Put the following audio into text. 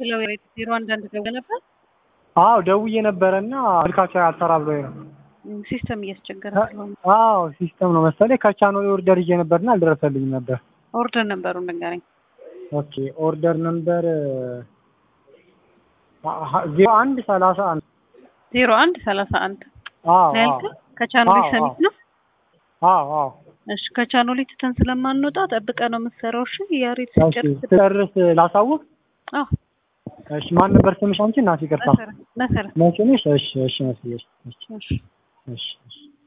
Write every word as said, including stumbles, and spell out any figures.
ሄሎ ቤት ዜሮ አንድ አንድ ደውዬ ነበር። አዎ ደውዬ ነበርና ስልካቸው አልሰራ ብሎኝ ነው። ሲስተም እያስቸገረ ስለሆነ አዎ ሲስተም ነው መሰለኝ። ከቻናሉ ኦርደር ይዤ ነበርና አልደረሰልኝም ነበር። ኦርደር ነበሩን ንገረኝ። ኦኬ ኦርደር ነበር ዜሮ አንድ ሰላሳ አንድ ዜሮ አንድ ሰላሳ አንድ አዎ ለልክ ከቻናሉ ሰሚት ነው። አዎ አዎ እሺ ከቻናሉ ትተን ስለማንወጣ ጠብቀ ነው የምትሰራው። እሺ ያሬት ሲጨርስ ጨርስ ላሳውቅ። አዎ እሺ ማን ነበር ስምሽ አንቺ? እናት ይቅርታ መሰረት መሰረት መቼ ነሽ? እሺ እሺ መስዬሽ እሺ እሺ እሺ